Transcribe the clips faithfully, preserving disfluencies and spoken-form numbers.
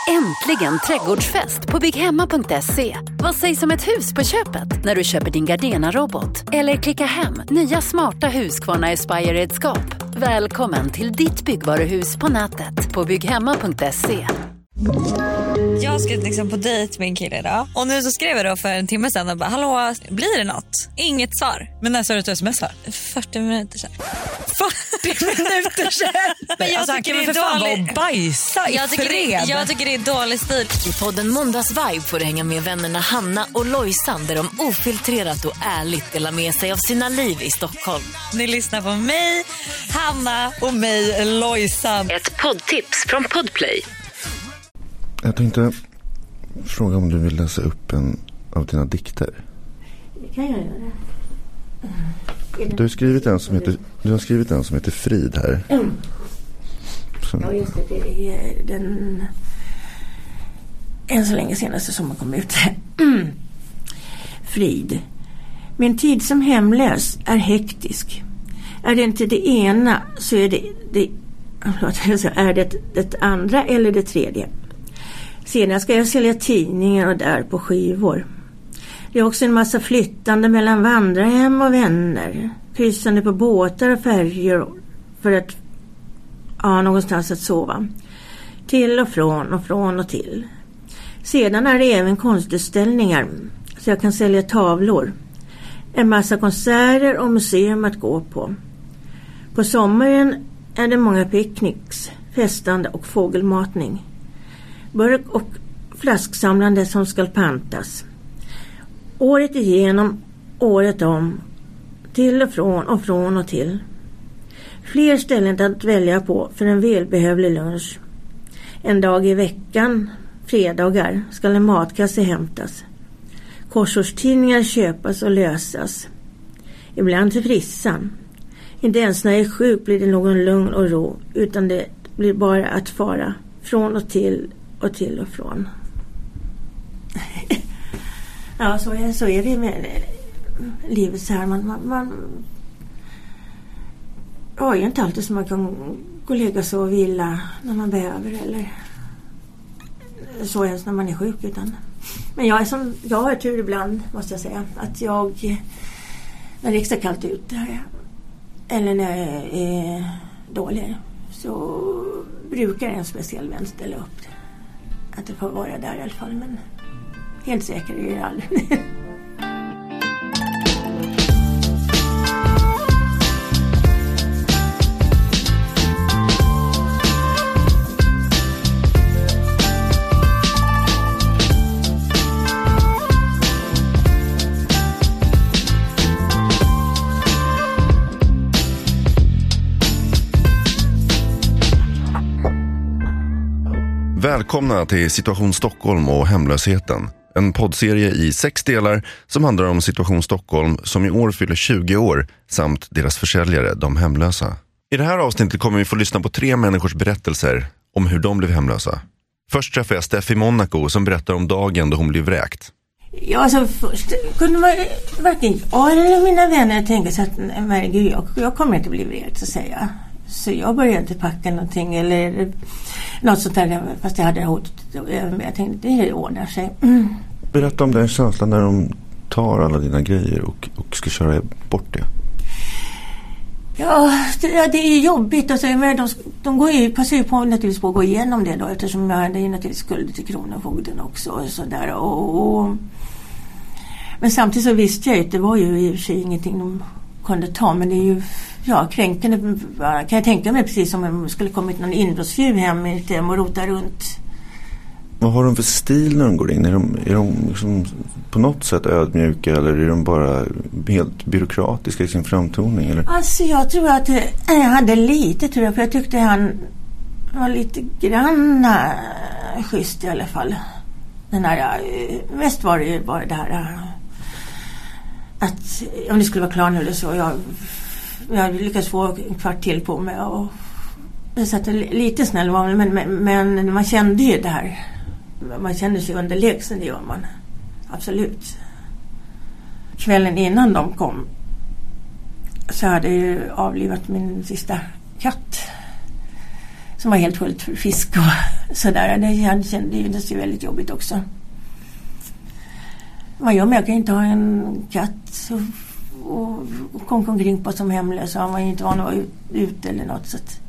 Äntligen trädgårdsfest på bygghemma punkt se. Vad sägs om ett hus på köpet när du köper din Gardena-robot? Eller klicka hem nya smarta Husqvarna Aspire-redskap. Välkommen till ditt byggvaruhus på nätet på bygghemma punkt se. Jag ska liksom på dejt med en kille idag. Och nu så skrev jag då för en timme sedan och bara, hallå, blir det något? Inget svar. Men när sa du ett sms här? fyrtio minuter sedan. fyrtio minuter sedan? Men jag alltså, tycker det är för fan dålig... och bajsa i jag tycker, det, jag tycker det är dålig stil. I podden Måndagsvibe får du hänga med vännerna Hanna och Lojsan, där de ofiltrerat och ärligt delar med sig av sina liv i Stockholm. Ni lyssnar på mig, Hanna och mig, Lojsan. Ett poddtips från Podplay. Jag tänkte fråga om du vill läsa upp en av dina dikter. Det kan jag göra. Du har skrivit en som heter, du har skrivit en som heter Frid här. Mm. Som... Ja, just det. Det är den än så länge senaste som kom ut. Frid. Min tid som hemlös är hektisk. Är det inte det ena så är det, det, är det det andra eller det tredje. Sedan ska jag sälja tidningar och där på skivor. Det är också en massa flyttande mellan vandrarhem och vänner. Kryssande på båtar och färger för att ha någonstans att sova. Till och från och från och till. Sedan är det även konstutställningar så jag kan sälja tavlor. En massa konserter och museum att gå på. På sommaren är det många picknicks, festande och fågelmatning. Burk- och flasksamlande som ska pantas. Året igenom, året om, till och från och från och till. Fler ställen att välja på för en välbehövlig lunch. En dag i veckan, fredagar, ska en matkasse hämtas. Korsordstidningar köpas och lösas. Ibland till frissan. Inte ens när jag är sjuk blir det någon lugn och ro, utan det blir bara att fara från och till och till och från. Ja, så är, så är det med livet så här. Man, man, man ja, är inte alltid som man kan gå och lägga så och vila när man behöver eller så ens när man är sjuk. Utan. Men jag är som, jag har tur ibland, måste jag säga, att jag när det är extra kallt ute eller när jag är dålig så brukar en speciell vän ställa upp det. Att det får vara där i alla fall, men helt säker är det aldrig. Välkomna till Situation Stockholm och hemlösheten. En poddserie i sex delar som handlar om Situation Stockholm som i år fyller tjugo år samt deras försäljare, de hemlösa. I det här avsnittet kommer vi få lyssna på tre människors berättelser om hur de blev hemlösa. Först träffar jag Steph i Monaco som berättar om dagen då hon blev vräkt. Ja, alltså först kunde man varken jag eller mina vänner tänka sig att men gud, jag, jag kommer inte bli vräkt, så säger jag. Så jag började inte packa någonting eller något sånt där, fast jag hade hotat. Jag tänkte, det ordnar sig. Mm. Berätta om den känslan när de tar alla dina grejer och, och ska köra bort det. Ja, det, det är jobbigt. Alltså, de, de går ju, passar ju på naturligtvis på att gå igenom det då, eftersom jag hade ju naturligtvis skulder till kronofogden också. Och så där, och, och, men samtidigt så visste jag att det var ju i och för sig ingenting de kunde ta, men det är ju ja, kränkande kan jag tänka mig, precis som om det skulle kommit någon inbrottstjuv hem och rota runt. Vad har de för stil när de går in? Är de, är de liksom på något sätt ödmjuka eller är de bara helt byråkratiska i sin framtoning? Eller? Alltså jag tror att jag hade lite, tror jag, för jag tyckte han var lite grann schysst i alla fall. Den här, mest var det ju bara det här att om det skulle vara klar nu eller så, jag, jag lyckades få en kvart till på mig och jag satt lite snäll var men, men, men man kände ju det här. Man kände sig underlägsen, det gör man. Absolut. Kvällen innan de kom så hade jag ju avlivat min sista katt som var helt fullt för fisk och sådär. Det kändes ju väldigt jobbigt också. Vad gör man? Jag kan inte ha en katt och, och, och kom omkring på som hemlös. Så han var inte van att vara ute eller något. Så att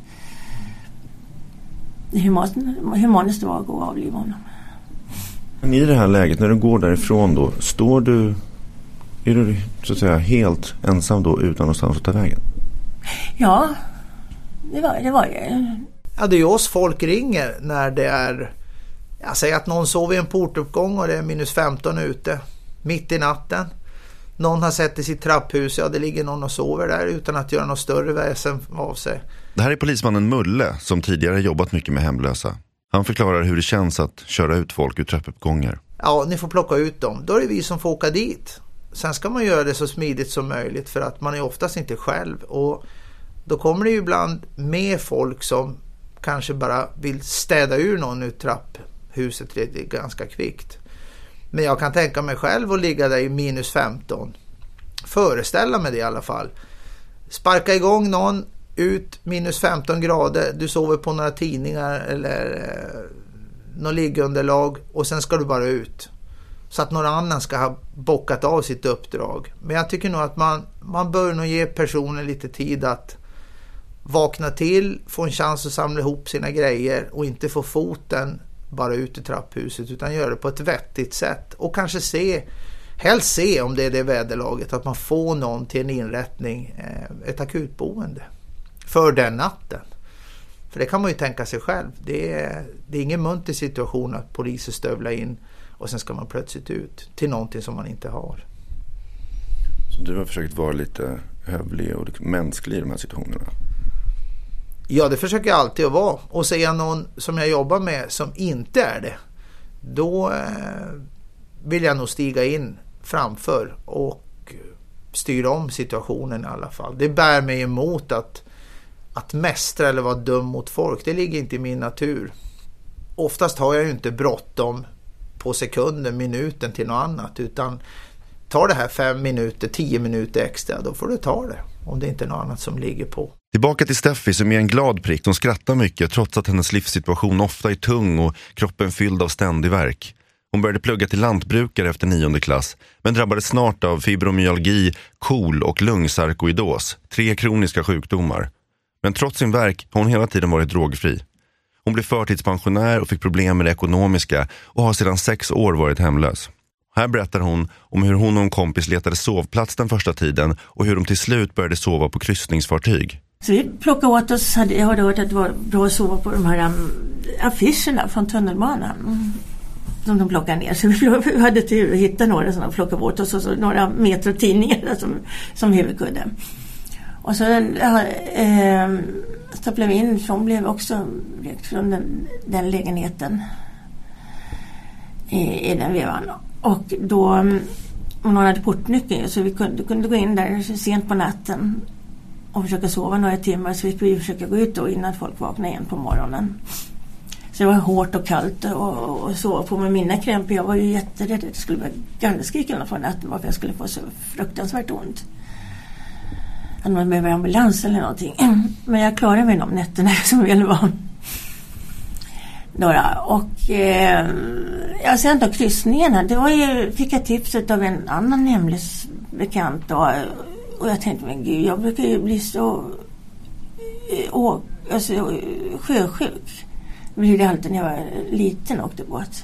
det humanaste var att gå och avliva honom. Men i det här läget, när du går därifrån då, står du, är du så att säga helt ensam då utan någonstans att ta vägen? Ja, det var det. Var det. Ja, det är ju oss folk ringer när det är, jag säger att någon sover i en portuppgång och det är minus femton ute, mitt i natten. Någon har sett i sitt trapphus, ja det ligger någon och sover där utan att göra något större väsen av sig. Det här är polismannen Mulle som tidigare jobbat mycket med hemlösa. Han förklarar hur det känns att köra ut folk ur trappuppgångar. Ja, ni får plocka ut dem. Då är det vi som får åka dit. Sen ska man göra det så smidigt som möjligt för att man är oftast inte själv. Och då kommer det ju ibland med folk som kanske bara vill städa ur någon ur trapphuset ganska kvickt. Men jag kan tänka mig själv att ligga där i minus femton. Föreställa mig det i alla fall. Sparka igång någon ut minus femton grader. Du sover på några tidningar eller eh, något liggunderlag och sen ska du bara ut. Så att någon annan ska ha bockat av sitt uppdrag. Men jag tycker nog att man, man bör nog ge personen lite tid att vakna till, få en chans att samla ihop sina grejer och inte få foten bara ut i trapphuset utan göra det på ett vettigt sätt och kanske se, helst se om det är det väderlaget att man får någon till en inrättning, ett akutboende för den natten. För det kan man ju tänka sig själv. Det är, det är ingen munter situation att poliser stövlar in och sen ska man plötsligt ut till någonting som man inte har. Så du har försökt vara lite hövlig och mänsklig i de här situationerna? Ja, det försöker jag alltid att vara. Och ser jag någon som jag jobbar med som inte är det, då eh, vill jag nog stiga in framför och styra om situationen i alla fall. Det bär mig emot att, att mästra eller vara dum mot folk. Det ligger inte i min natur. Oftast har jag ju inte bråttom på sekunden, minuten till något annat, utan tar det här fem minuter, tio minuter extra, då får du ta det. Om det inte är något annat som ligger på. Tillbaka till Steffi som är en glad prick. Hon skrattar mycket trots att hennes livssituation ofta är tung och kroppen fylld av ständig värk. Hon började plugga till lantbrukare efter nionde klass men drabbades snart av fibromyalgi, kol och lungsarkoidos. Tre kroniska sjukdomar. Men trots sin värk har hon hela tiden varit drogfri. Hon blev förtidspensionär och fick problem med det ekonomiska och har sedan sex år varit hemlös. Här berättar hon om hur hon och en kompis letade sovplats den första tiden och hur de till slut började sova på kryssningsfartyg. Så vi plockade åt oss, jag hade hört att det var bra att sova på de här um, affischerna från tunnelbanan mm. som de plockade ner. Så vi hade tur att hitta några som de plockade åt oss och så några metro tidningar som, som huvudkudde. Och så äh, stapplade vi in, som blev också från den, den lägenheten i, i den vevan. Och då, om någon hade portnyckeln så vi kunde, kunde gå in där sent på natten och försöka sova några timmar, så fick vi försöka gå ut då innan folk vaknade igen på morgonen. Så det var hårt och kallt och, och sova på med mina krämpor. Jag var ju jätterädd att det skulle vara gallskriken på natten varför jag skulle få så fruktansvärt ont. Att man behöver ambulans eller någonting. Men jag klarade mig de nätterna som väl var. Några. Och eh, jag sen då kryssningarna, det var ju, fick jag tipset av en annan hemlis bekant då, och jag tänkte, men gud, jag brukar ju bli så å, alltså, sjösjuk. Det blev det alltid när jag var liten och åkte båt.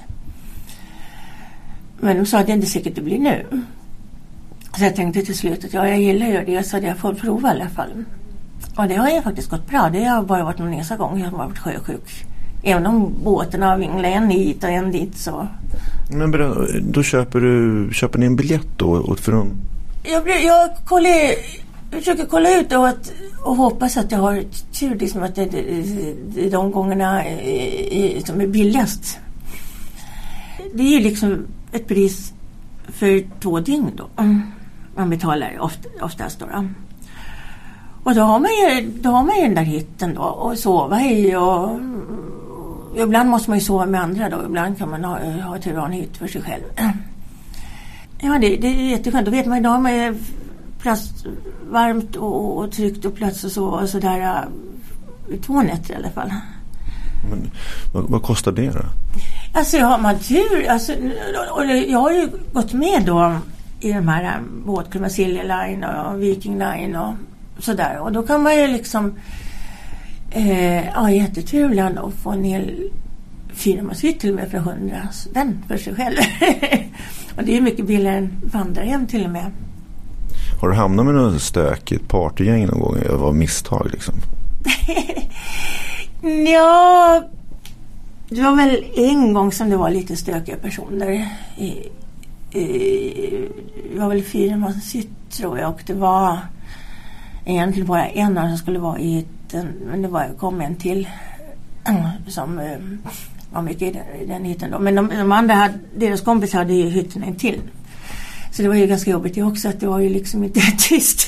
Men de sa att det inte säkert det blir nu. Så jag tänkte till slut att ja, jag gillar ju det, så jag får prova i alla fall. Och det har ju faktiskt gått bra. Det har bara varit någon nästa gång jag har varit sjösjuk. Även om båten har vinglat en hit och en dit så. Men då köper du köper ni en biljett då för dem? Jag, jag, kollar, jag försöker kolla ut och, att, och hoppas att jag har tur liksom att det, det, det är de gångerna i, som är billigast. Det är ju liksom ett pris för två dygn då. Man betalar ofta, oftast då, då. Och då har man ju, då har man ju den där hytten då och sova i och ibland måste man ju sova med andra då. Ibland kan man ha, ha ett en hytt för sig själv. Ja, det, det är jätteskönt. Då vet man, idag har man ju plats varmt och, och tryggt och plats och så och sådär två nätter i alla fall. Men, vad, vad kostar det då? Alltså har man tur, alltså, och jag har ju gått med då i de här båtklubbarna, Silja Line och Viking Line och sådär. Och då kan man ju liksom eh, ja, jättetur ibland att få en hel fyramånshytt till och med för hundra spänn för sig själv. Och det är mycket billigare än vandrarhem till och med. Har du hamnat med något stökigt partygäng någon gång? Det var misstag liksom. Ja, det var väl en gång som det var lite stökiga personer. I, i, det var väl fyra månader tror jag, och det var egentligen bara en av som skulle vara i ett, men det var, kom en till som var mycket i den, i den hytten då. Men de, de andra hade, deras kompisar hade ju hytten en till. Så det var ju ganska jobbigt det också, att det var ju liksom inte tyst.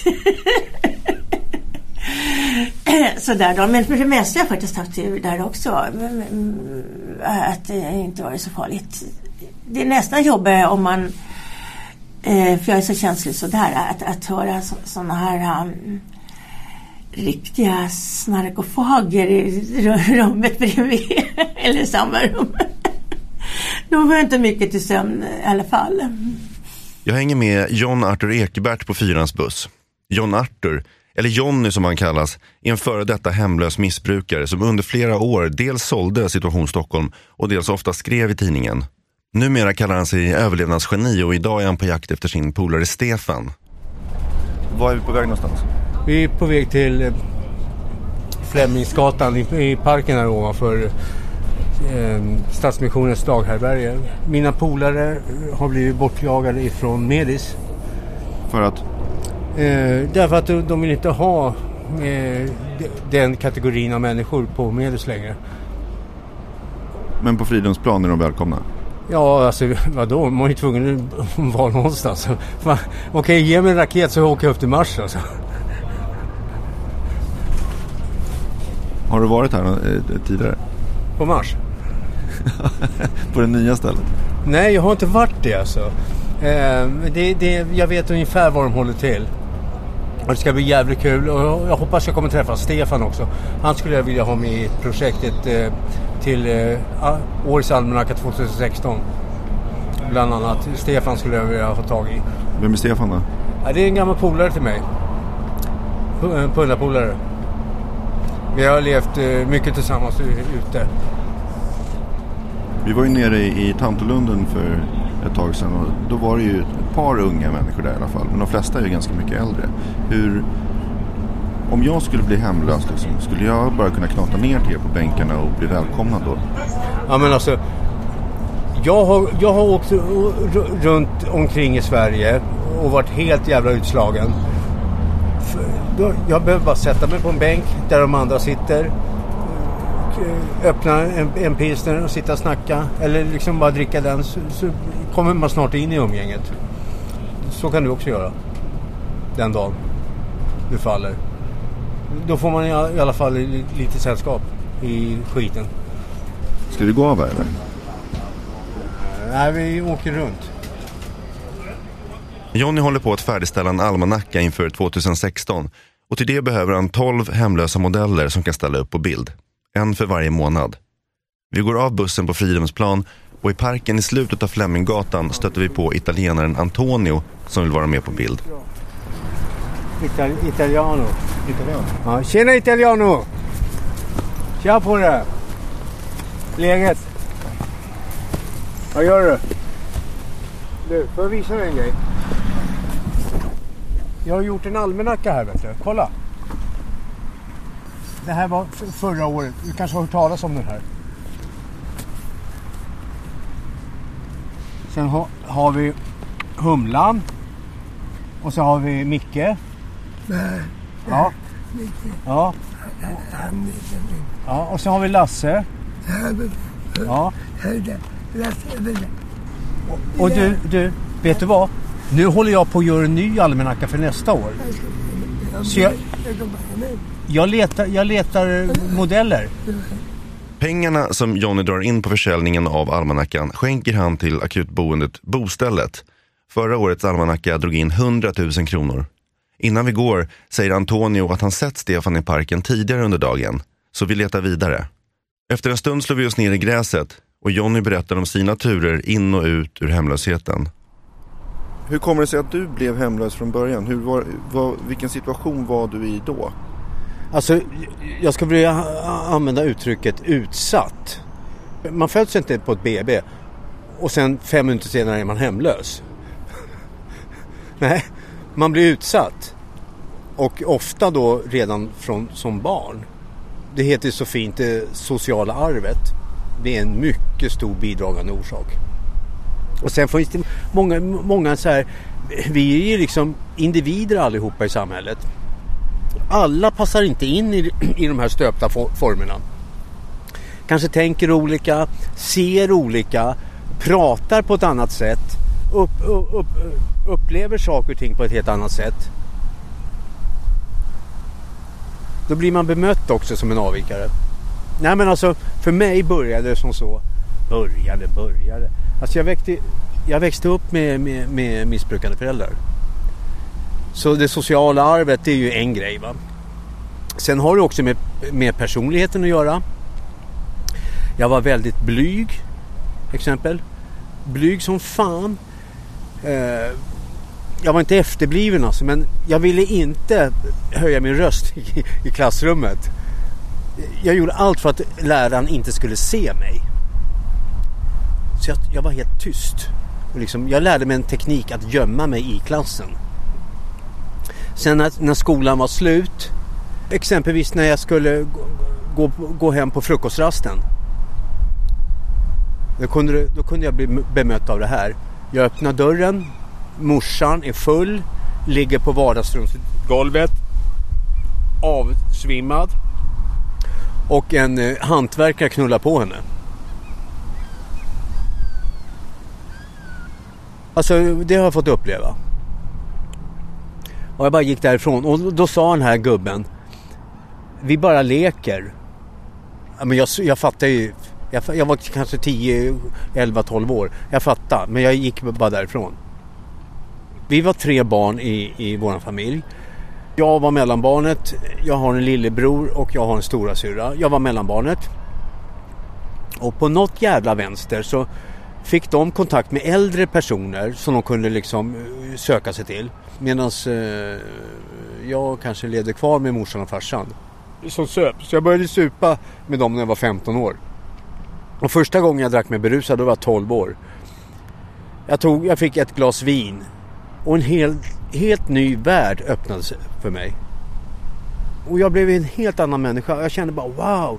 Sådär då. Men för det mesta har jag faktiskt haft tur där också. Att det inte var så farligt. Det är nästan jobbigt om man, för jag är så känslig sådär, att, att höra så, sådana här um, riktiga snarkofager i rummet bredvid. Eller samma rum. Då var jag inte mycket till sömn i alla fall. Jag hänger med John Arthur Ekebert på Fyrans buss. John Arthur, eller Johnny som han kallas, är en före detta hemlös missbrukare som under flera år dels sålde Situation Stockholm och dels ofta skrev i tidningen. Numera kallar han sig överlevnadsgeni och idag är han på jakt efter sin polare Stefan. Var är vi på väg någonstans? Vi är på väg till Flemmingsgatan i, i parken här ovanför eh, Stadsmissionens daghärberge. Mina polare har blivit bortjagade ifrån Medis. För att? Eh, därför att de, de vill inte ha eh, den kategorin av människor på Medis längre. Men på Fridhemsplan är de välkomna? Ja, alltså vadå? Man är ju tvungen att vara någonstans. Okej, okay, ge mig en raket så åker jag upp till Mars alltså. Har du varit här eh, tidigare? På Mars? På det nya stället? Nej, jag har inte varit det alltså. Eh, det, det, jag vet ungefär var de håller till. Och det ska bli jävligt kul. Och jag hoppas jag kommer träffa Stefan också. Han skulle jag vilja ha med i projektet eh, till eh, årets almanacka tjugohundrasexton. Bland annat. Stefan skulle jag vilja ha tag i. Vem är Stefan då? Ja, det är en gammal polare till mig. Pundarpolare. Vi har levt eh, mycket tillsammans ute. Vi var ju nere i, i Tantolunden för ett tag sedan och då var det ju ett par unga människor där i alla fall. Men de flesta är ju ganska mycket äldre. Hur, om jag skulle bli hemlös liksom, skulle jag bara kunna knata ner till er på bänkarna och bli välkomnad då? Ja men alltså, jag har, jag har åkt runt omkring i Sverige och varit helt jävla utslagen. Jag behöver bara sätta mig på en bänk där de andra sitter, öppna en, en pilsner och sitta och snacka eller liksom bara dricka den, så, så kommer man snart in i umgänget. Så kan du också göra den dagen du faller. Då får man i alla fall lite sällskap i skiten. Ska du gå av här eller? Nej, vi åker runt. Johnny håller på att färdigställa en almanacka inför tjugohundrasexton och till det behöver han tolv hemlösa modeller som kan ställa upp på bild. En för varje månad. Vi går av bussen på Fridhemsplan och i parken i slutet av Flemminggatan stöter vi på italienaren Antonio som vill vara med på bild. Ital- italiano. Italiano. Ja, tjena italiano! Tja på det! Läget? Vad gör du? Du, får jag visa dig en grej? Jag har gjort en almanacka här, vet du. Kolla! Det här var f- förra året. Du kanske har hört talas om den här. Sen ha, har vi Humlan. Och så har vi Micke. Nej. Ja. Micke. Ja. Ja, och så har vi Lasse. Ja. Och, och du, du, vet du vad? Nu håller jag på att göra en ny almanacka för nästa år. Så jag, jag, letar, jag letar modeller. Pengarna som Johnny drar in på försäljningen av almanackan skänker han till akutboendet Bostället. Förra årets almanacka drog in hundratusen kronor. Innan vi går säger Antonio att han sett Stefan i parken tidigare under dagen. Så vi letar vidare. Efter en stund slår vi oss ner i gräset och Johnny berättar om sina turer in och ut ur hemlösheten. Hur kommer det sig att du blev hemlös från början? Hur var, var, vilken situation var du i då? Alltså, jag ska vilja använda uttrycket utsatt. Man föds inte på ett B B och sen fem minuter senare är man hemlös. Nej, man blir utsatt. Och ofta då redan från, som barn. Det heter så fint det sociala arvet. Det är en mycket stor bidragande orsak. Och sen finns det många, många så här, vi är ju liksom individer allihopa i samhället. Alla passar inte in i, i de här stöpta formerna. Kanske tänker olika, ser olika, pratar på ett annat sätt, upp, upp, upp, upplever saker och ting på ett helt annat sätt. Då blir man bemött också som en avvikare. Nej men alltså, för mig började det som så. Började, började. Alltså jag växte, jag växte upp med, med, med missbrukande föräldrar. Så det sociala arvet är ju en grej, va. Sen har det också med, med personligheten att göra. Jag var väldigt blyg, exempel. Blyg som fan. Eh, jag var inte efterbliven alltså, men jag ville inte höja min röst i, i klassrummet. Jag gjorde allt för att läraren inte skulle se mig. Så jag, jag var helt tyst. Och liksom, jag lärde mig en teknik att gömma mig i klassen. Sen när, när skolan var slut, exempelvis när jag skulle gå, gå, gå hem på frukostrasten, då kunde, då kunde jag bli bemött av det här. Jag öppnar dörren, morsan är full, ligger på vardagsrumsgolvet, avsvimmad, och en eh, hantverkare knullar på henne. Alltså det har jag fått uppleva. Och jag bara gick därifrån. Och då sa den här gubben, vi bara leker. Ja, men jag, jag fattar ju. Jag, jag var kanske tio, elva, tolv år. Jag fattar, men jag gick bara därifrån. Vi var tre barn i, i vår familj. Jag var mellanbarnet. Jag har en lillebror och jag har en stora syra. Jag var mellanbarnet. Och på något jävla vänster så fick de kontakt med äldre personer som de kunde liksom söka sig till. Medan eh, jag kanske levde kvar med morsan och farsan. Som söp. Så jag började supa med dem när jag var femton år. Och första gången jag drack mig berusad då var jag tolv år. Jag, tog, jag fick ett glas vin. Och en helt, helt ny värld öppnades för mig. Och jag blev en helt annan människa. Jag kände bara wow.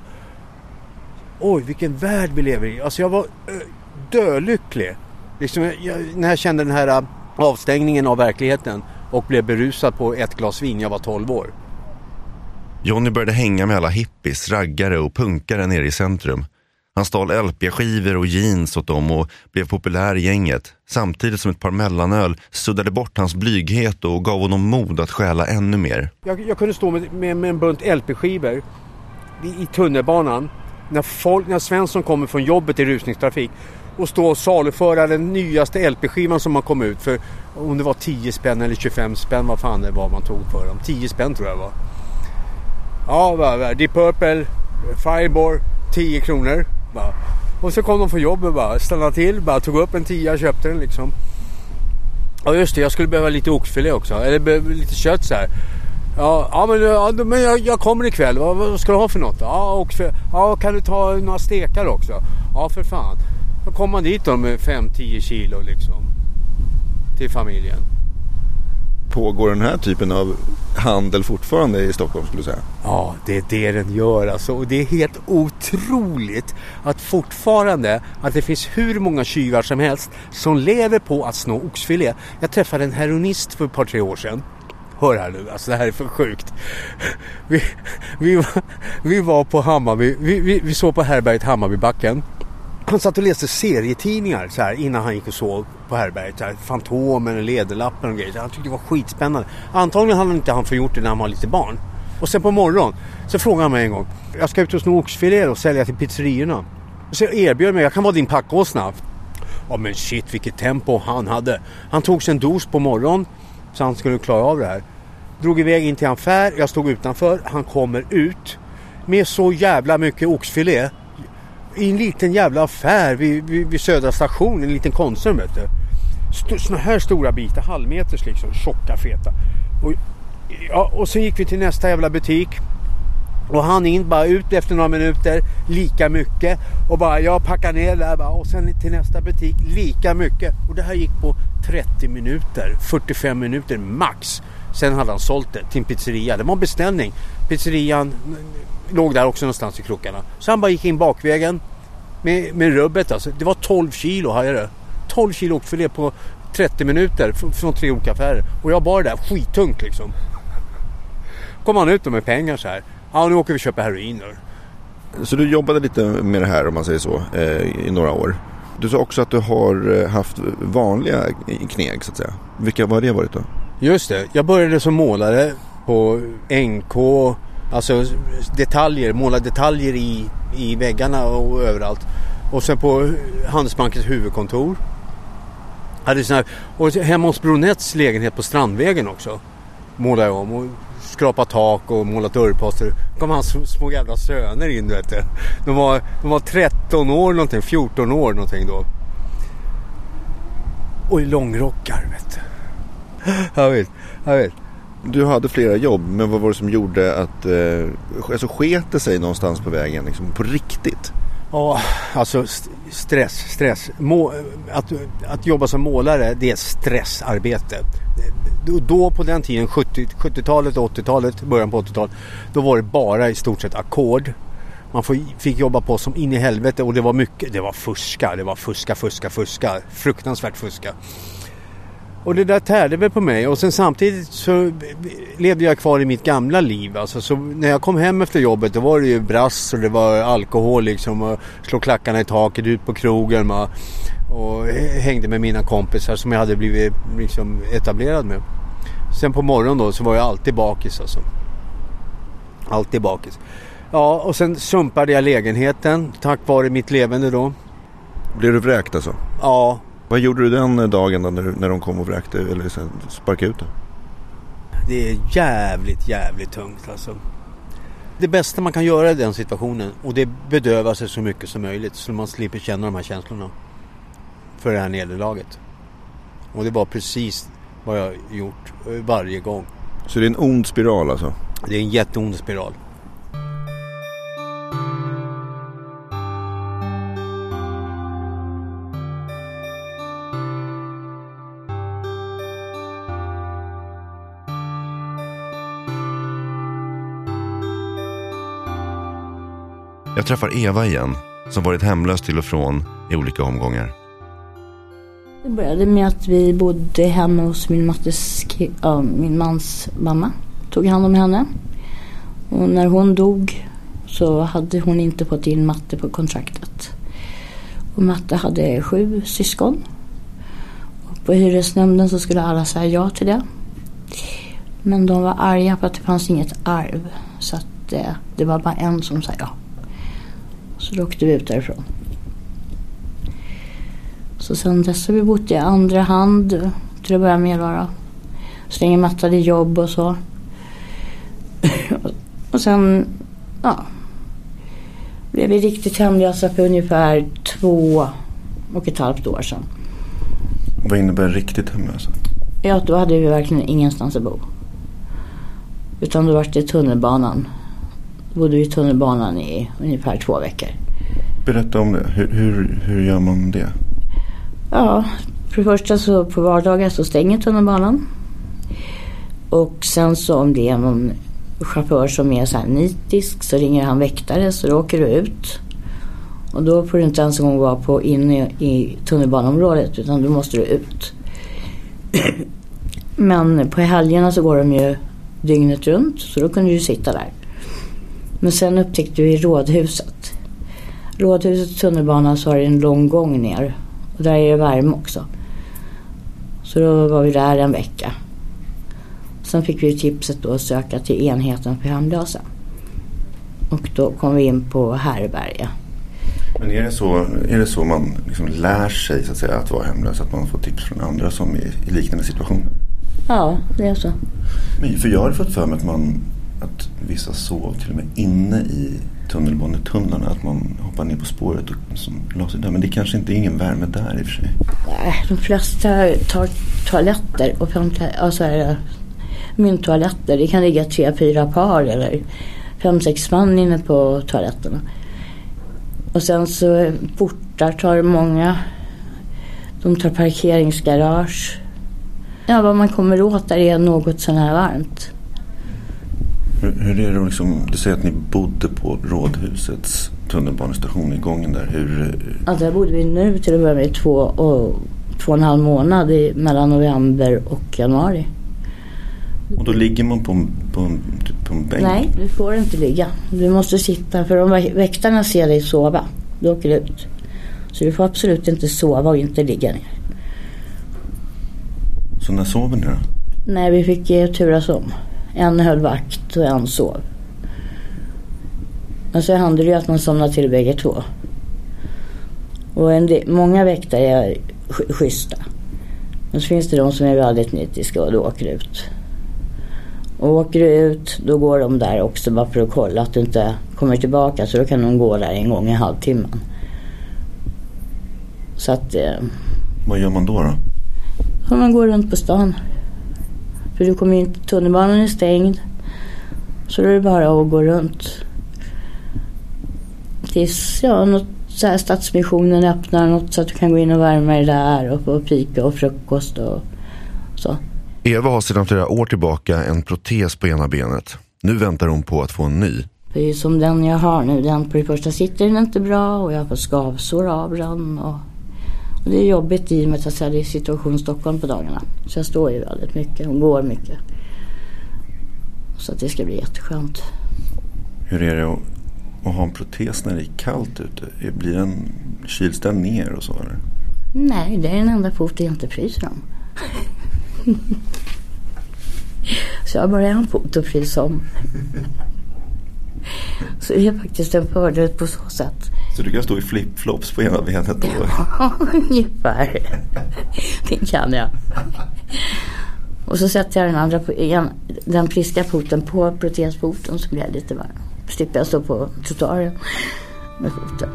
Oj, vilken värld vi lever i. Alltså jag var dölycklig. Liksom jag, när jag kände den här avstängningen av verkligheten och blev berusad på ett glas vin. Jag var tolv år. Johnny började hänga med alla hippies, raggare och punkare nere i centrum. Han stal L P-skivor och jeans åt dem och blev populär i gänget. Samtidigt som ett par mellanöl suddade bort hans blyghet och gav honom mod att stjäla ännu mer. Jag, jag kunde stå med, med, med en bunt L P-skivor i, i tunnelbanan. När, folk, när Svensson kommer från jobbet i rusningstrafik och stå och saluföra den nyaste L P-skivan som man kom ut för, om det var tio spänn eller tjugofem spänn, vad fan det var man tog för dem. tio spänn tror jag var. Ja, Deep Purple, Fireball, tio kronor. Bara. Och så kom de från jobbet, bara stanna till, bara tog upp en tia och köpte den liksom. Ja just det, jag skulle behöva lite oxfilé också, eller behöva lite kött så här. Ja, ja men, ja, men jag, jag kommer ikväll, vad, vad ska du ha för något? Ja, oxfilé. Ja, kan du ta några stekar också? Ja, för fan. Då kommer man dit då med fem till tio kilo liksom till familjen. Pågår den här typen av handel fortfarande i Stockholm skulle du säga? Ja, det är det den gör alltså. Och det är helt otroligt att fortfarande att det finns hur många tjuvar som helst som lever på att snå oxfilé. Jag träffade en heroinist för ett par tre år sedan. Hör här nu, alltså det här är för sjukt. Vi, vi, var, vi var på Hammarby, vi, vi, vi såg på Härberget Hammarbybacken. Han satt och läste serietidningar så här, innan han gick och sov på Härberget. Så här, Fantomen och Lederlappen och grejer. Så han tyckte det var skitspännande. Antagligen hade inte han förgjort det när han var lite barn. Och sen på morgon så frågade han mig en gång. Jag ska ut och sno oxfilé och sälja till pizzerierna. Så jag erbjöd mig, jag kan vara din packåsna. Ja men shit, vilket tempo han hade. Han tog sig en dos på morgon så han skulle klara av det här. Drog iväg in till en affär, jag stod utanför. Han kommer ut med så jävla mycket oxfilé. i en liten jävla affär vid, vid, vid Södra station, en liten Konsum, vet du. St- såna här stora bitar, halvmeters liksom, tjocka, feta. Och, ja, och så gick vi till nästa jävla butik. Och han in bara ut efter några minuter, lika mycket. Och bara jag packar ner där bara, och sen till nästa butik lika mycket. Och det här gick på trettio minuter, fyrtiofem minuter max. Sen hade han sålt det till en pizzeria. Det var en beställning. Pizzerian låg där också någonstans i krokarna. Så han bara gick in bakvägen med, med rubbet. Alltså. Det var tolv kilo, hade det. tolv kilo för det på trettio minuter från tre olika affärer. Och jag bar det där skittungt liksom. Kom han ut med pengar så här. Ja, nu åker vi köpa heroin. Så du jobbade lite med det här, om man säger så, i några år. Du sa också att du har haft vanliga kneg, så att säga. Vilka var det varit då? Just det, jag började som målare på N K, alltså detaljer, måla detaljer i, i väggarna och överallt. Och sen på Handelsbankens huvudkontor. Hade sån här, och hemma hos Bronets lägenhet på Strandvägen också. Målade jag om och skrapat tak och målat dörrposter. Då kom hans små jävla söner in, vet du. De var, de var tretton år någonting, fjorton år någonting då. Och i långrockar, vet du. Jag vet, jag vet. Du hade flera jobb, men vad var det som gjorde att eh, alltså sket det sig någonstans på vägen liksom, på riktigt? Ja, alltså stress, stress. Må, att, att jobba som målare, det är stressarbete. Då på den tiden, sjuttio, sjuttiotalet och åttiotalet, början på åttiotalet, då var det bara i stort sett ackord. Man fick jobba på som in i helvete, och det var mycket, det var fuska, det var fuska, fuska, fuska, fruktansvärt fuska. Och det där tärde väl på mig. Och sen samtidigt så levde jag kvar i mitt gamla liv. Alltså, så när jag kom hem efter jobbet, då var det ju brass och det var alkohol liksom. Och slå klackarna i taket, ut på krogen. Och, och hängde med mina kompisar som jag hade blivit liksom etablerad med. Sen på morgonen då så var jag alltid bakis alltså. Alltid bakis. Ja, och sen sumpade jag lägenheten tack vare mitt levande då. Blev du vräkt alltså? Ja. Vad gjorde du den dagen då, när, när de kom och vräkte eller sen sparkade ut det? Det är jävligt, jävligt tungt alltså. Det bästa man kan göra i den situationen, och det bedövar sig så mycket som möjligt så man slipper känna de här känslorna för det här nederlaget. Och det var precis vad jag gjort varje gång. Så det är en ond spiral alltså? Det är en jätteond spiral. Jag träffar Eva igen, som varit hemlös till och från i olika omgångar. Det började med att vi bodde hemma hos min, mattes, äh, min mans mamma. Tog hand om henne. Och när hon dog så hade hon inte fått in matte på kontraktet. Och matte hade sju syskon. Och på hyresnämnden så skulle alla säga ja till det. Men de var arga på att det fanns inget arv. Så att det, det var bara en som sa ja. Så då åkte vi ut därifrån. Så sen dess har vi bott i andra hand till att börja med då. Så länge Matte hade jobb och så. Och sen, ja. Blev vi riktigt hemlösa för ungefär två och ett halvt år sedan. Vad innebär riktigt hemlösa? Ja, då hade vi verkligen ingenstans att bo. Utan då var det tunnelbanan. Då bodde vi i tunnelbanan i ungefär två veckor. Berätta om det. Hur, hur, hur gör man det? Ja, för det första så på vardagar så stänger tunnelbanan. Och sen så om det är någon chaufför som är så här nitisk så ringer han väktare så då åker du ut. Och då får du inte ens en gång vara på inne i tunnelbanområdet utan då måste du ut. Men på helgerna så går de ju dygnet runt så då kunde du sitta där. Men sen upptäckte vi Rådhuset. Rådhuset och tunnelbanan så har det en lång gång ner. Och där är det värme också. Så då var vi där en vecka. Sen fick vi tipset då att söka till enheten för hemlösa. Och då kom vi in på Härberga. Men är det så, är det så man liksom lär sig så att säga att vara hemlös? Att man får tips från andra som är i liknande situationer? Ja, det är så. Men för jag har fått för mig att, man, att vissa sov till och med inne i tunnelbanetunnlarna, att man hoppar ner på spåret och som la sig där. Men det kanske inte är ingen värme där i och för sig. Nej, de flesta tar toaletter och alltså här, mynttoaletter. Det kan ligga tre, fyra par eller fem, sex man inne på toaletterna. Och sen så portar tar många. De tar parkeringsgarage. Ja, vad man kommer åt där är något sån här varmt. Hur, hur är det liksom, du säger att ni bodde på Rådhusets tunnelbanestation i gången där. Hur... Ja, där bodde vi nu till att börja med två och, två och en halv månad i, mellan november och januari. Och då ligger man på en, på en, på en bänk? Nej, du får inte ligga. Du måste sitta, för om väktarna ser dig sova, då åker du ut. Så du får absolut inte sova och inte ligga ner. Så när sover ni då? Nej, vi fick eh, turas om. En höll vakt och en sov. Och så hände det ju att man somnade till bägge två. Och en del, många väktare är sch- schyssta. Men så finns det de som är väldigt nitiska och då åker ut. Och åker du ut, då går de där också bara för att kolla att du inte kommer tillbaka. Så då kan de gå där en gång i halvtimmen. Så att... Eh, Vad gör man då då? Ja, man går runt på stan. För du kommer inte, tunnelbanan är stängd. Så då är det bara att gå runt. Tills ja, något så här Stadsmissionen öppnar något så att du kan gå in och värma dig där och få fika och frukost och så. Eva har sedan flera år tillbaka en protes på ena benet. Nu väntar hon på att få en ny. Det är som den jag har nu. Den på det första sitter den inte bra och jag får skavsår av den. Och, och det är jobbigt i och med att jag är i situation Stockholm på dagarna. Så jag står ju väldigt mycket och går mycket. Så att det ska bli jätteskönt. Hur är det att, att ha en protes när det är kallt ute? Blir den kylställd ner och så eller? Nej, det är den enda fot jag inte fryser om. Så jag har bara en fot att frysa om. Så det är faktiskt en fördel på så sätt. Så du kan stå i flip-flops på ena benet då? Ja, ungefär. Det kan jag. Och så sätter jag den andra på, den friska foten på protesfoten så blir jag lite varm. Slipper jag stå på trottoaren med foten.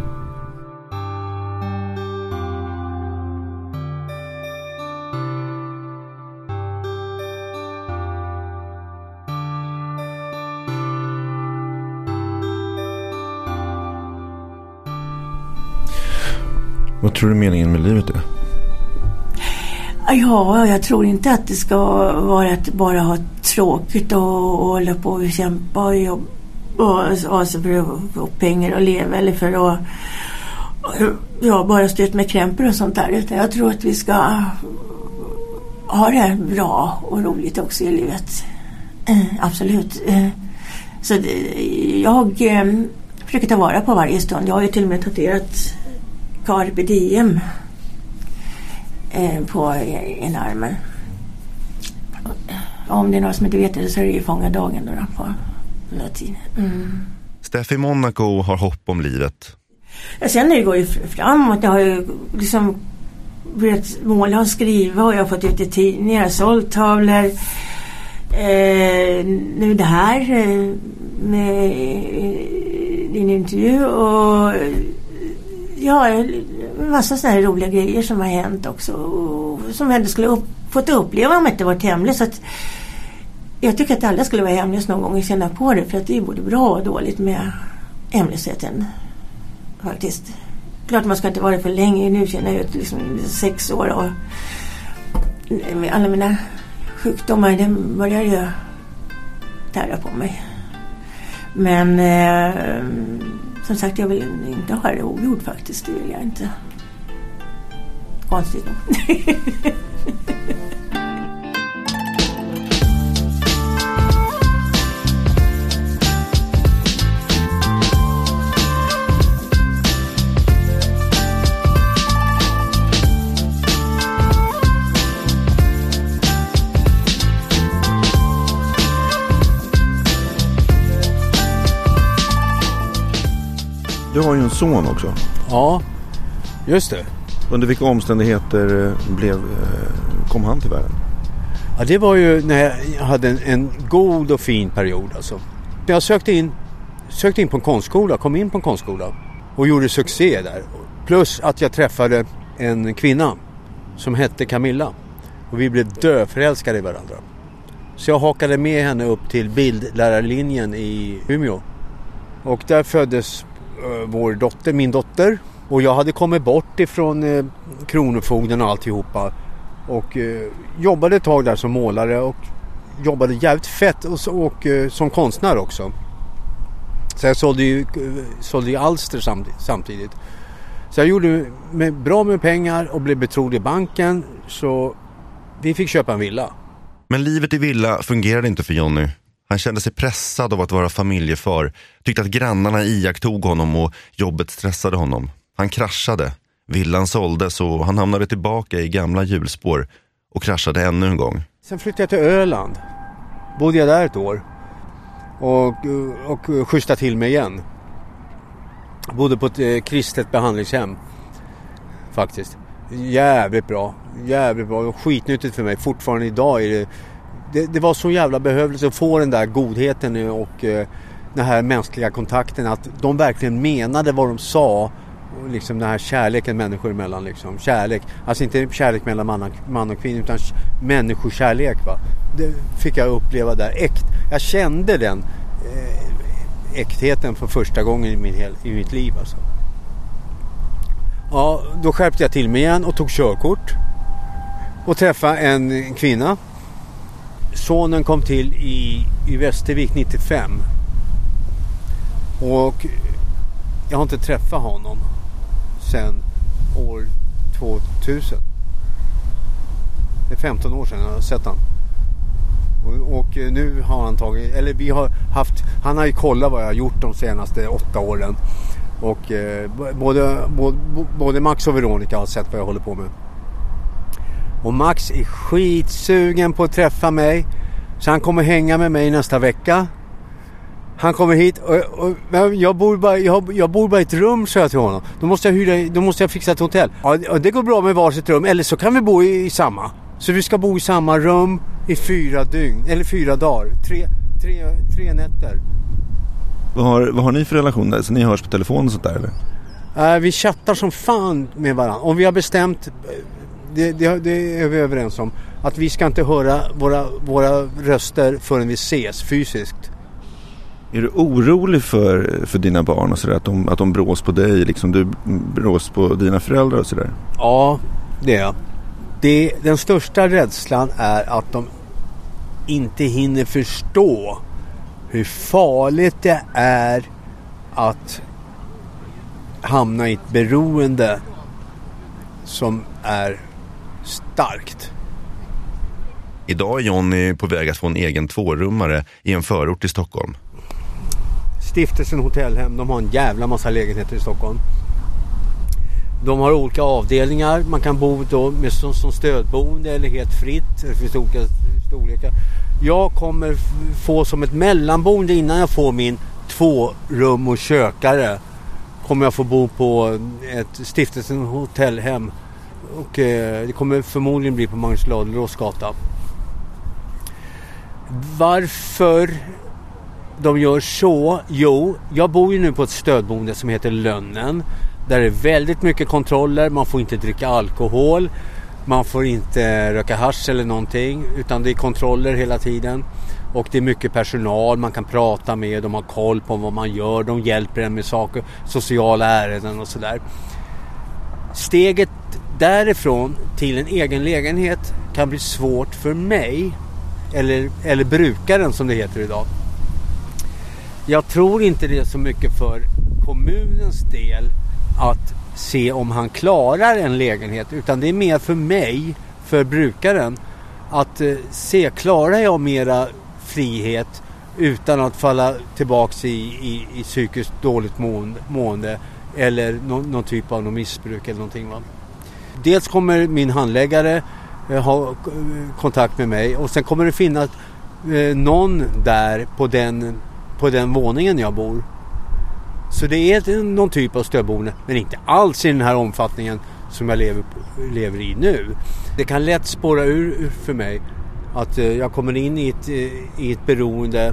Vad tror du meningen med livet är? Ja, jag tror inte att det ska vara att bara ha tråkigt och, och hålla på och kämpa och jobba och, alltså för att få pengar och leva eller för att ja, bara stöt med krämpor och sånt där. Utan jag tror att vi ska ha det bra och roligt också i livet. Eh, absolut. Eh, så det, jag eh, försöker ta vara på varje stund. Jag har ju till och med tatuerat Carpe Diem eh, på en armen. Om det är någon som inte vet det så är det ju fånga dagen då, då på latin. Mm. Steffi Monaco har hopp om livet. Ja, sen när det går ju framåt, jag har ju liksom börjat måla och skriva och jag har fått ut i tidningar, sålt tavlor. Eh, nu det här eh, med din intervju och ja, en massa sådana här roliga grejer som har hänt också och som jag ändå skulle upp, fått uppleva om jag inte varit hemlig. Så att jag tycker att alla skulle vara hemliga någon gång och känna på det, för att det är både bra och dåligt med hemligheten faktiskt. Klart man ska inte vara det för länge. Nu känner jag ut liksom sex år och med alla mina sjukdomar, det börjar ju tära på mig. Men eh, som sagt, jag vill inte ha det ogjort faktiskt. Det vill jag inte. Konstigt nog. Du har ju en son också. Ja, just det. Under vilka omständigheter blev, kom han till världen? Ja, det var ju när jag hade en, en god och fin period alltså. Jag sökte in sökte in på en konstskola, kom in på en konstskola och gjorde succé där. Plus att jag träffade en kvinna som hette Camilla och vi blev döförälskade i varandra. Så jag hakade med henne upp till bildlärarlinjen i Umeå. Och där föddes uh, vår dotter, min dotter. Och jag hade kommit bort ifrån uh, kronofogden och alltihopa. Och uh, jobbade ett tag där som målare och jobbade jävligt fett och, och uh, som konstnär också. Så jag sålde ju, uh, sålde ju alster samtidigt, samtidigt. Så jag gjorde med, bra med pengar och blev betrodd i banken. Så vi fick köpa en villa. Men livet i villa fungerade inte för Johnny. Han kände sig pressad av att vara familjefar. Tyckte att grannarna iakttog honom och jobbet stressade honom. Han kraschade. Villan såldes och han hamnade tillbaka i gamla hjulspår och kraschade ännu en gång. Sen flyttade jag till Öland. Bodde jag där ett år. Och, och skjutsade till mig igen. Bodde på ett eh, kristet behandlingshem. Faktiskt. Jävligt bra. Jävligt bra. Och skitnyttigt för mig. Fortfarande idag är det... Det, det var så jävla behövligt att få den där godheten och eh, den här mänskliga kontakten. Att de verkligen menade vad de sa. Och liksom den här kärleken människor emellan. Liksom. Kärlek. Alltså inte kärlek mellan man och, man och kvinna utan människokärlek. Va? Det fick jag uppleva där. Äkt. Jag kände den eh, äktheten för första gången i, min hel, i mitt liv. Alltså. Ja, då skärpte jag till mig igen och tog körkort. Och träffade en kvinna. Sonen kom till i, i Västervik nittiofem. Och jag har inte träffat honom sedan år tvåtusen. Det är femton år sedan jag har sett han. Och, och nu har han tagit, eller vi har haft, han har ju kollat vad jag har gjort de senaste åtta åren. Och eh, både, både, både Max och Veronica har sett vad jag håller på med. Och Max är skitsugen på att träffa mig. Så han kommer hänga med mig nästa vecka. Han kommer hit och, och jag, bor bara, jag, jag bor bara i ett rum, så jag till honom. Då måste jag, hyra, då måste jag fixa ett hotell. Ja, det går bra med varsitt rum. Eller så kan vi bo i, i samma. Så vi ska bo i samma rum i fyra dygn. Eller fyra dagar. Tre, tre, tre nätter. Vad har, vad har ni för relation där? Så ni hörs på telefon och sånt där eller? Uh, vi chattar som fan med varandra. Om vi har bestämt... Det, det, det är vi överens om. Att vi ska inte höra våra, våra röster förrän vi ses fysiskt. Är du orolig för, för dina barn och sådär? Att de, att de brås på dig, liksom du brås på dina föräldrar och sådär? Ja, det är jag. Det, den största rädslan är att de inte hinner förstå hur farligt det är att hamna i ett beroende som är starkt. Idag är Johnny på väg att få en egen tvårummare i en förort i Stockholm. Stiftelsen Hotellhem, de har en jävla massa lägenheter i Stockholm. De har olika avdelningar. Man kan bo då med som, som stödboende eller helt fritt. Det finns olika storlekar. Jag kommer få som ett mellanboende innan jag får min två rum och kökare. Kommer jag få bo på ett Stiftelsen Hotellhem. Och eh, det kommer förmodligen bli på Magnus Ladulåsgata. Varför de gör så? Jo, jag bor ju nu på ett stödboende som heter Lönnen. Där det är väldigt mycket kontroller. Man får inte dricka alkohol. Man får inte röka hasch eller någonting. Utan det är kontroller hela tiden. Och det är mycket personal man kan prata med. De har koll på vad man gör. De hjälper en med saker, sociala ärenden och sådär. Steget därifrån till en egen lägenhet kan bli svårt för mig. Eller, eller brukaren som det heter idag. Jag tror inte det är så mycket för kommunens del att se om han klarar en lägenhet. Utan det är mer för mig, för brukaren, att eh, se, klarar jag mera frihet utan att falla tillbaks i, i, i psykiskt dåligt mående, mående eller no, någon typ av någon missbruk eller någonting. Va? Dels kommer min handläggare eh, ha kontakt med mig och sen kommer det finnas eh, någon där på den, på den våningen jag bor. Så det är någon typ av stödboende, men inte alls i den här omfattningen som jag lever, lever i nu. Det kan lätt spåra ur för mig att jag kommer in i ett, i ett beroende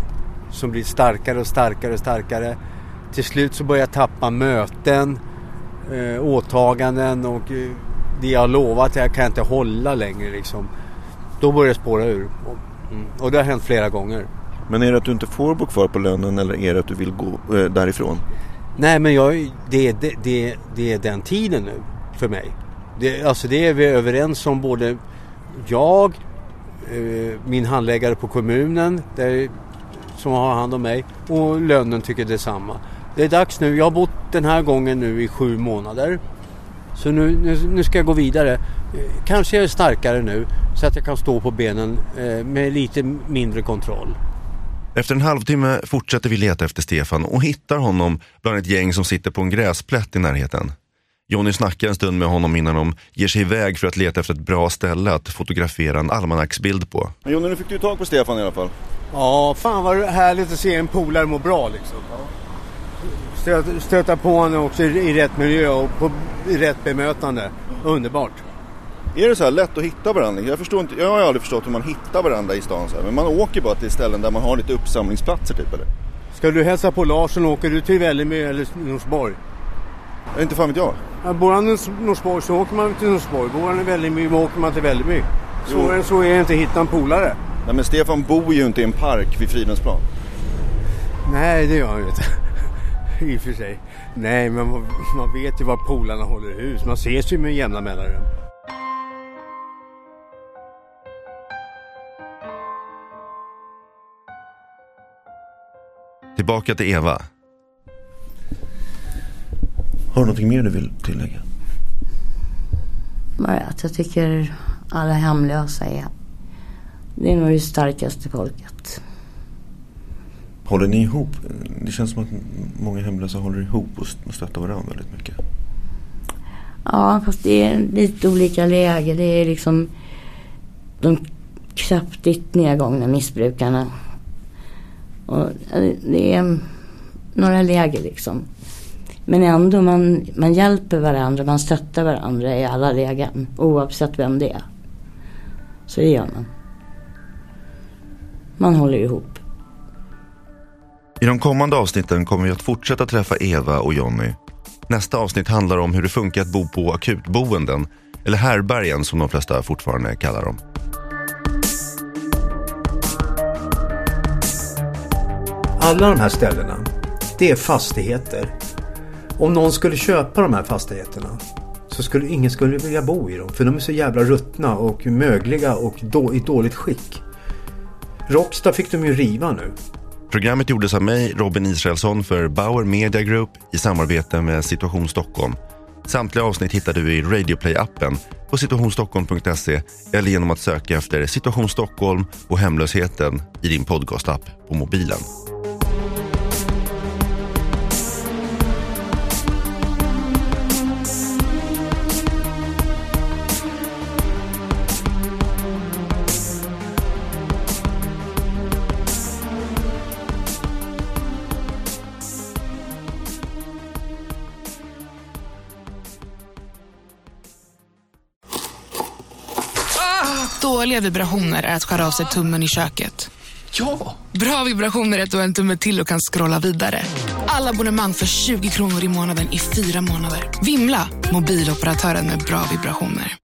som blir starkare och starkare och starkare. Till slut så börjar jag tappa möten, eh, åtaganden och eh, det jag har lovat jag kan inte hålla längre liksom. Då börjar det spåra ur. Och, mm, och det har hänt flera gånger. Men är det att du inte får bo kvar på lönen eller är det att du vill gå eh, därifrån? Nej, men jag, det, det, det, det är den tiden nu för mig. Det, alltså det är vi överens om, både jag, eh, min handläggare på kommunen där, som har hand om mig, och lönen tycker detsamma. Det är dags nu. Jag har bott den här gången nu i sju månader. Så nu, nu, nu ska jag gå vidare. Kanske jag är starkare nu så att jag kan stå på benen eh, med lite mindre kontroll. Efter en halvtimme fortsätter vi leta efter Stefan och hittar honom bland ett gäng som sitter på en gräsplätt i närheten. Jonny snackar en stund med honom innan de ger sig iväg för att leta efter ett bra ställe att fotografera en almanacksbild på. Men Jonny, nu fick du tag på Stefan i alla fall. Ja, fan vad härligt att se en polare må bra liksom. Stöta, stöta på honom också i, i rätt miljö och på, i rätt bemötande. Underbart. Är det så här lätt att hitta varandra? Jag förstår inte, jag har aldrig förstått hur man hittar varandra i stan så här. Men man åker bara till ställen där man har lite uppsamlingsplatser typ, eller? Ska du hälsa på Larsson, åker du till Vällingby eller Norsborg? Jag inte fan vet jag. Ja, bor han i Norsborg så åker man till Norsborg. Bor han i Vällingby så åker man till Vällingby. Så är, så är det inte att hitta en polare. Nej, men Stefan bor ju inte i en park vid Fridhemsplan. Nej, det gör han ju inte. I och för sig. Nej, men man, man vet ju var polarna håller hus. Man ses ju med jämna mellanrum. Tillbaka till Eva. Har du någonting mer du vill tillägga? Bara att jag tycker alla hemlösa är det är nog det starkaste folket. Håller ni ihop? Det känns som att många hemlösa håller ihop och stöttar varandra väldigt mycket. Ja, fast det är lite olika läger. Det är liksom de kraftigt nedgångna missbrukarna. Och det är några läger liksom. Men ändå, man, man hjälper varandra, man stöttar varandra i alla lägen, oavsett vem det är. Så det gör man. Man håller ihop. I de kommande avsnitten kommer vi att fortsätta träffa Eva och Jonny. Nästa avsnitt handlar om hur det funkar att bo på akutboenden, eller härbergen som de flesta fortfarande kallar dem. Alla de här ställena, det är fastigheter. Om någon skulle köpa de här fastigheterna så skulle ingen skulle vilja bo i dem. För de är så jävla ruttna och mögliga och då, i dåligt skick. Rockstar fick de ju riva nu. Programmet gjordes av mig, Robin Israelsson, för Bauer Media Group i samarbete med Situation Stockholm. Samtliga avsnitt hittar du i Radioplay-appen på situationstockholm punkt se eller genom att söka efter Situation Stockholm och hemlösheten i din podcastapp på mobilen. Dåliga vibrationer är att skära av sig tummen i köket. Ja! Bra vibrationer är att du har en tumme till och kan scrolla vidare. Alla abonnemang för tjugo kronor i månaden i fyra månader. Vimla! Mobiloperatören med bra vibrationer.